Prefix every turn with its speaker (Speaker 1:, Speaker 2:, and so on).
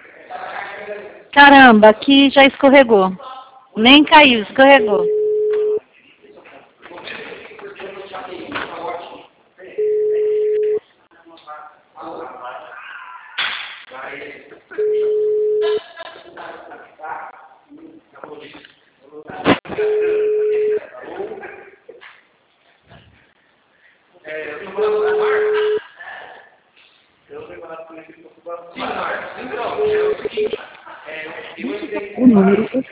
Speaker 1: Caramba, aqui já escorregou. Nem caiu, escorregou.
Speaker 2: O número